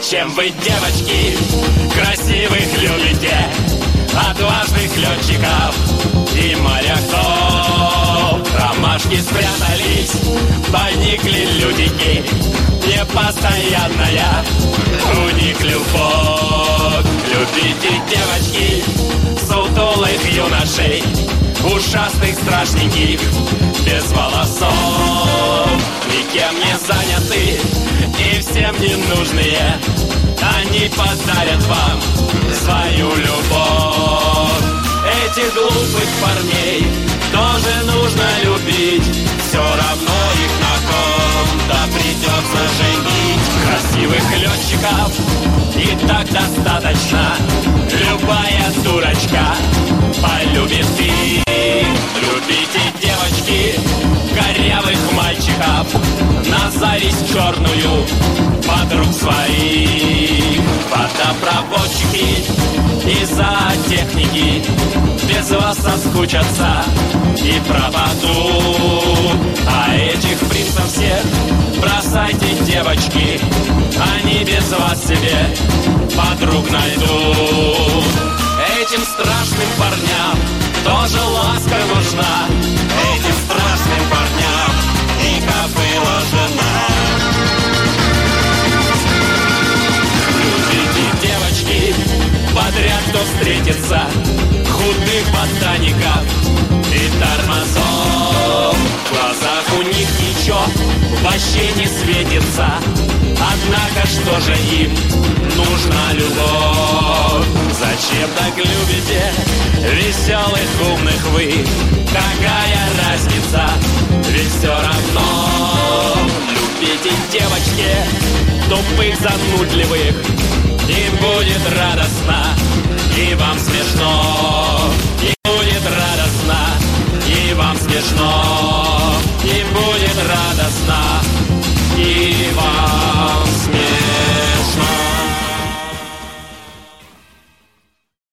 Зачем вы, девочки, красивых любите, отважных летчиков и моряков? Ромашки спрятались, поникли лютики, непостоянная у них любовь. Любите, девочки, сутулых юношей, ушастых страшненьких, без волосов, никем не заняты и всем не нужные. Они подарят вам свою любовь. Этих глупых парней тоже нужно любить, все равно их на ком-то придется женить. Красивых летчиков и так достаточно, любая дурочка полюбит их. Любите, девочки, корявых мальчиков, на зависть черную подруг своих. Водопроводчики из-за техники без вас соскучатся и пропадут. А этих принцев всех бросайте, девочки, они без вас себе подруг найдут. Этим страшным парням тоже ласка нужна, этим страшным парням и кобыла жена. Любите, девочки, подряд кто встретится, худых ботаников и тормозов. В глазах у них ничего вообще не светится, однако что же им нужна любовь? Зачем так любите веселых, умных вы? Какая разница, ведь все равно. Любите, девочки, тупых, занудливых, им будет радостно, и вам смешно. Им будет радостно, и вам смешно. Им будет радостно,